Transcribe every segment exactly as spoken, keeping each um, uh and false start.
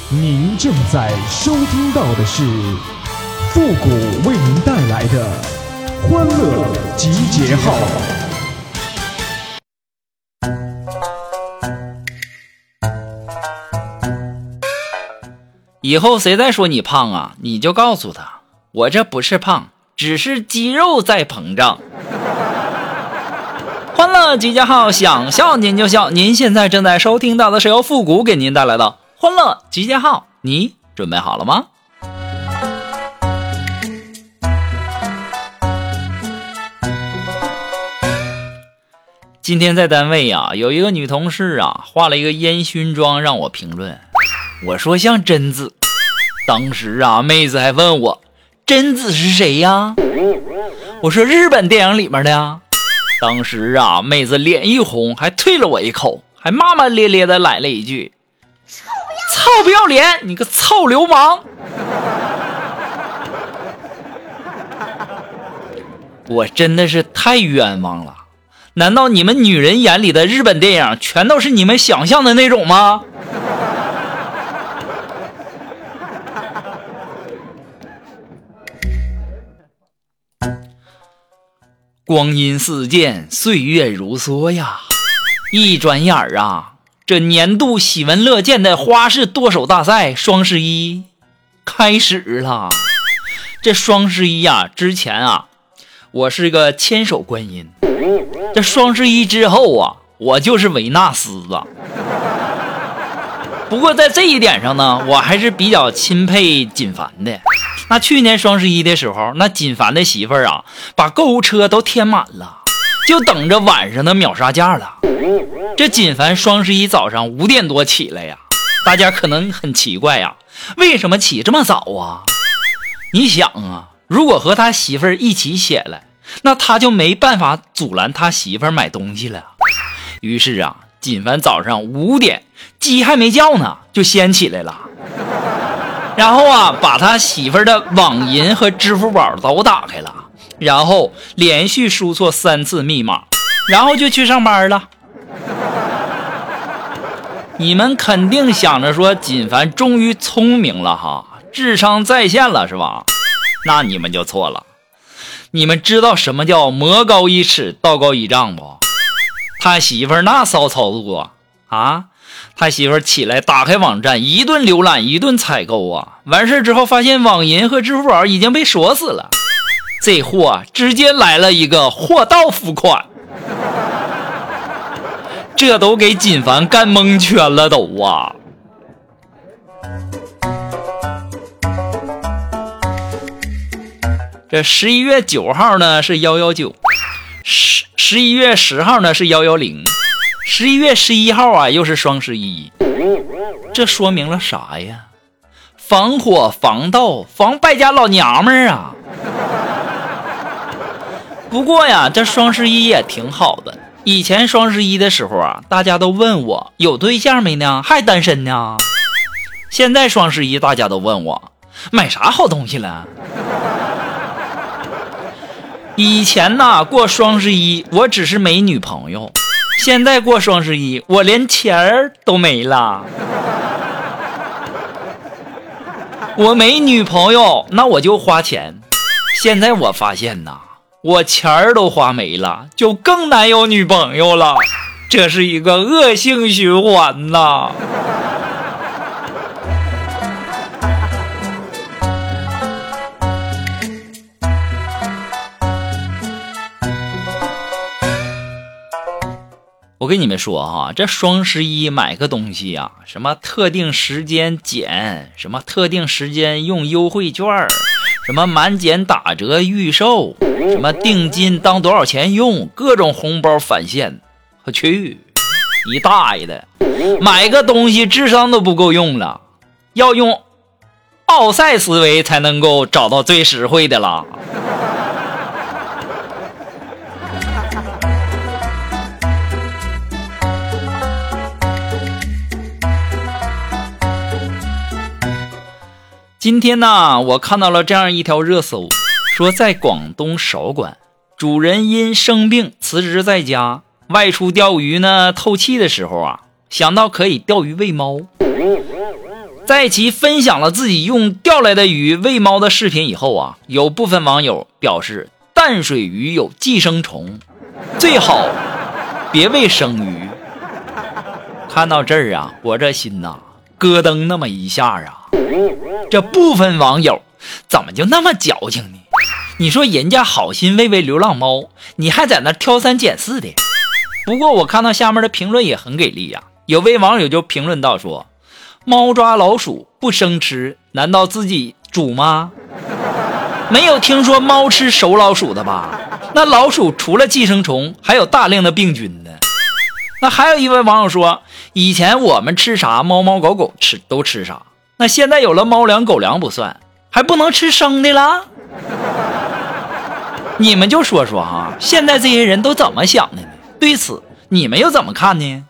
您正在收听到的是复古为您带来的欢乐集结号。 以后谁再说你胖啊，你就告诉他，我这不是胖，只是肌肉在膨胀。欢乐集结号，想笑您就笑。您现在正在收听到的是由复古给您带来的欢乐集结号，你准备好了吗？今天在单位啊，有一个女同事啊，画了一个烟熏妆让我评论，我说像贞子。当时啊，妹子还问我贞子是谁呀？我说日本电影里面的呀。当时啊，妹子脸一红，还推了我一口，还骂骂咧咧的来了一句：臭不要脸，你个臭流氓！我真的是太冤枉了。难道你们女人眼里的日本电影全都是你们想象的那种吗？光阴似箭，岁月如梭呀，一转眼儿啊，这年度喜闻乐见的花式剁手大赛双十一开始了。这双十一啊，之前啊，我是个千手观音，这双十一之后啊，我就是维纳斯啊。不过在这一点上呢，我还是比较钦佩锦凡的。那去年双十一的时候，那锦凡的媳妇儿啊，把购物车都填满了，就等着晚上的秒杀价了。这锦凡双十一早上五点多起来呀，大家可能很奇怪呀，为什么起这么早啊？你想啊，如果和他媳妇儿一起起来，那他就没办法阻拦他媳妇儿买东西了。于是啊，锦凡早上五点，鸡还没叫呢，就先起来了。然后啊，把他媳妇儿的网银和支付宝都打开了，然后连续输错三次密码，然后就去上班了。你们肯定想着说锦凡终于聪明了哈，智商在线了是吧？那你们就错了。你们知道什么叫魔高一尺道高一丈不？他媳妇儿那骚操作啊，他媳妇儿起来打开网站，一顿浏览一顿采购啊，完事之后发现网银和支付宝已经被锁死了，这货直接来了一个货到付款，这都给锦凡干蒙圈了都啊。这十一月九号呢是一一九，十十一月十号呢是一一零，十一月十一号啊又是双十一。这说明了啥呀？防火防盗防败家老娘们儿啊。不过呀，这双十一也挺好的。以前双十一的时候啊，大家都问我有对象没呢，还单身呢。现在双十一大家都问我买啥好东西了。以前呢，过双十一我只是没女朋友，现在过双十一我连钱儿都没了。我没女朋友，那我就花钱。现在我发现呐，我钱儿都花没了，就更难有女朋友了，这是一个恶性循环呐。我跟你们说哈，这双十一买个东西啊，什么特定时间减，什么特定时间用优惠券，什么满减打折预售，什么定金当多少钱用，各种红包返现。我去，一大爷的，买个东西智商都不够用了，要用奥赛思维才能够找到最实惠的了。今天呢，我看到了这样一条热搜，说在广东韶关，主人因生病辞职在家，外出钓鱼呢透气的时候啊， 想到可以钓鱼喂猫。在其分享了自己用钓来的鱼喂猫的视频以后啊，有部分网友表示淡水鱼有寄生虫，最好别喂生鱼。看到这儿啊，我这心呐咯噔那么一下啊，这部分网友怎么就那么矫情呢？你说人家好心喂喂流浪猫，你还在那挑三拣四的。不过我看到下面的评论也很给力呀、啊，有位网友就评论到说，猫抓老鼠不生吃，难道自己煮吗？没有听说猫吃熟老鼠的吧？那老鼠除了寄生虫还有大量的病菌呢。那还有一位网友说，以前我们吃啥猫猫狗狗吃都吃啥，那现在有了猫粮狗粮不算，还不能吃生的啦？你们就说说哈，现在这些人都怎么想的呢？对此你们又怎么看呢？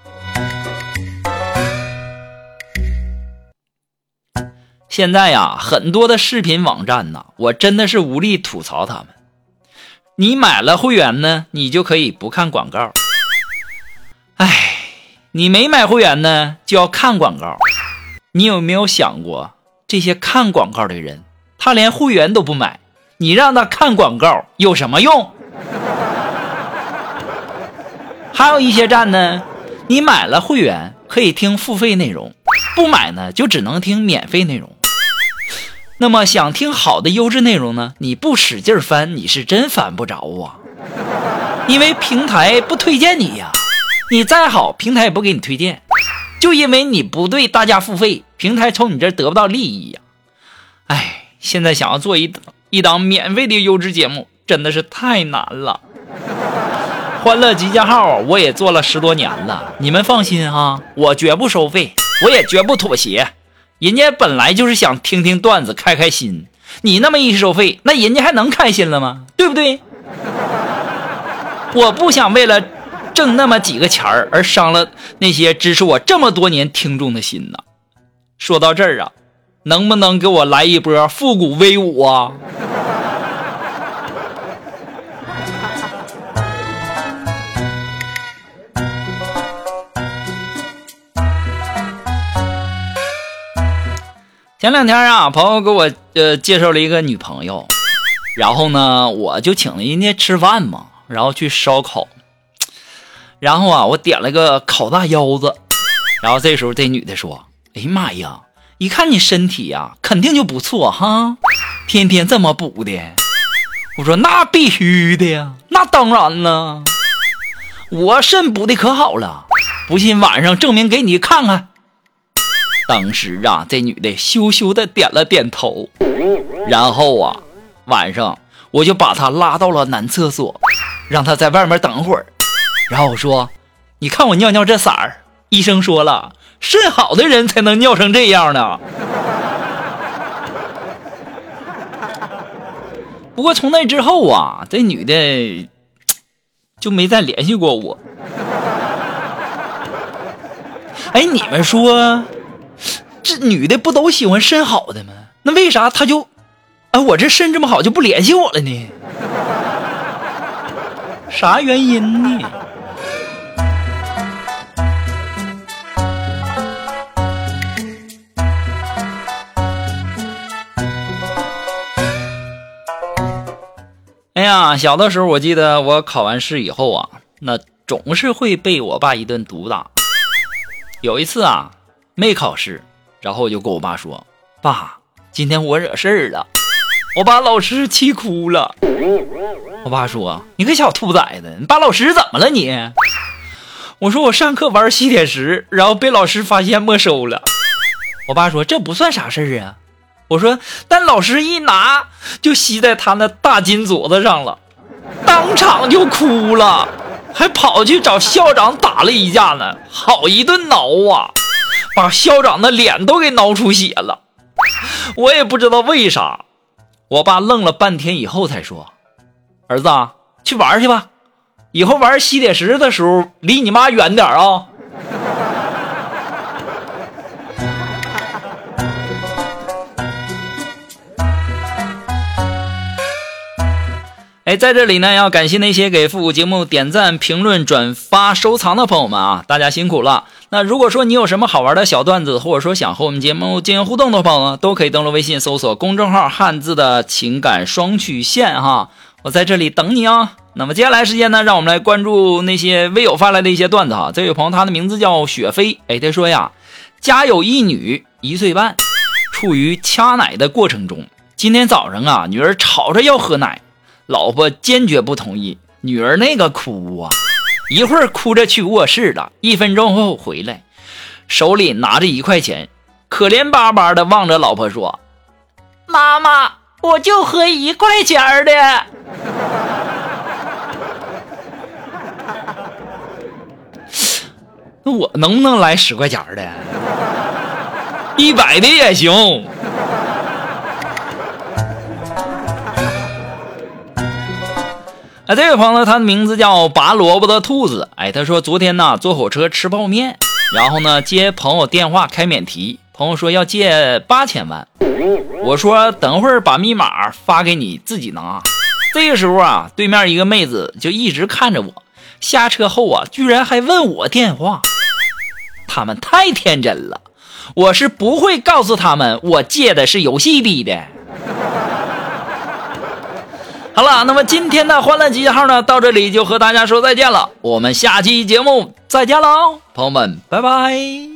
现在呀，很多的视频网站呢，我真的是无力吐槽他们。你买了会员呢，你就可以不看广告。唉，你没买会员呢，就要看广告。你有没有想过，这些看广告的人，他连会员都不买，你让他看广告有什么用？还有一些站呢，你买了会员可以听付费内容，不买呢就只能听免费内容。那么想听好的优质内容呢，你不使劲翻，你是真翻不着啊，因为平台不推荐你呀。你再好，平台也不给你推荐，就因为你不对大家付费，平台从你这得不到利益呀。哎，现在想要做一一档免费的优质节目，真的是太难了。欢乐集结号我也做了十多年了，你们放心啊，我绝不收费，我也绝不妥协。人家本来就是想听听段子开开心，你那么一收费，那人家还能开心了吗？对不对？我不想为了挣那么几个钱儿而伤了那些支持我这么多年听众的心呐。说到这儿啊，能不能给我来一波复古威武啊？前两天啊，朋友给我呃介绍了一个女朋友，然后呢，我就请人家吃饭嘛，然后去烧烤，然后啊，我点了个烤大腰子，然后这时候这女的说：“哎呀妈呀，一看你身体呀、啊，肯定就不错哈，天天这么补的。”我说：“那必须的呀，那当然了，我肾补的可好了，不信晚上证明给你看看。”当时啊，这女的羞羞的点了点头，然后啊，晚上我就把她拉到了男厕所，让她在外面等会儿，然后我说：“你看我尿尿这色儿，医生说了，肾好的人才能尿成这样呢。”不过从那之后啊，这女的就没再联系过我。哎，你们说这女的不都喜欢肾好的吗？那为啥她就啊我这肾这么好就不联系我了呢？啥原因呢？哎呀，小的时候我记得我考完试以后啊，那总是会被我爸一顿毒打。有一次啊，没考试，然后我就跟我爸说：“爸，今天我惹事儿了。”我把老师气哭了。我爸说：“你个小兔崽子，你把老师怎么了你？”我说：“我上课玩吸铁石，然后被老师发现没收了。”我爸说：“这不算啥事儿啊。”我说：“但老师一拿就吸在他那大金镯子上了，当场就哭了，还跑去找校长打了一架呢，好一顿挠啊，把校长的脸都给挠出血了。”我也不知道为啥。我爸愣了半天以后才说：“儿子啊，去玩去吧，以后玩吸铁石的时候离你妈远点啊。”哎， 哎，在这里呢，要感谢那些给复古节目点赞、评论、转发、收藏的朋友们啊，大家辛苦了。那如果说你有什么好玩的小段子，或者说想和我们节目进行互动的朋友呢，都可以登录微信搜索公众号汉字的情感双曲线哈，我在这里等你啊。那么接下来时间呢，让我们来关注那些微友发来的一些段子哈。这位朋友他的名字叫雪飞，哎，他说呀，家有一女一岁半，处于掐奶的过程中。今天早上啊，女儿吵着要喝奶，老婆坚决不同意，女儿那个哭啊，一会儿哭着去卧室了，一分钟后回来，手里拿着一块钱，可怜巴巴的望着老婆说：“妈妈，我就喝一块钱的。”那我能不能来十块钱的？一百的也行。哎，这位朋友他的名字叫拔萝卜的兔子。哎，他说昨天呢坐火车吃泡面，然后呢接朋友电话开免提，朋友说要借八千万，我说等会儿把密码发给你自己拿。这个时候啊，对面一个妹子就一直看着我，下车后啊居然还问我电话，他们太天真了，我是不会告诉他们我借的是游戏币的。好了，那么今天的欢乐集结号呢，到这里就和大家说再见了，我们下期节目再见喽，朋友们，拜拜。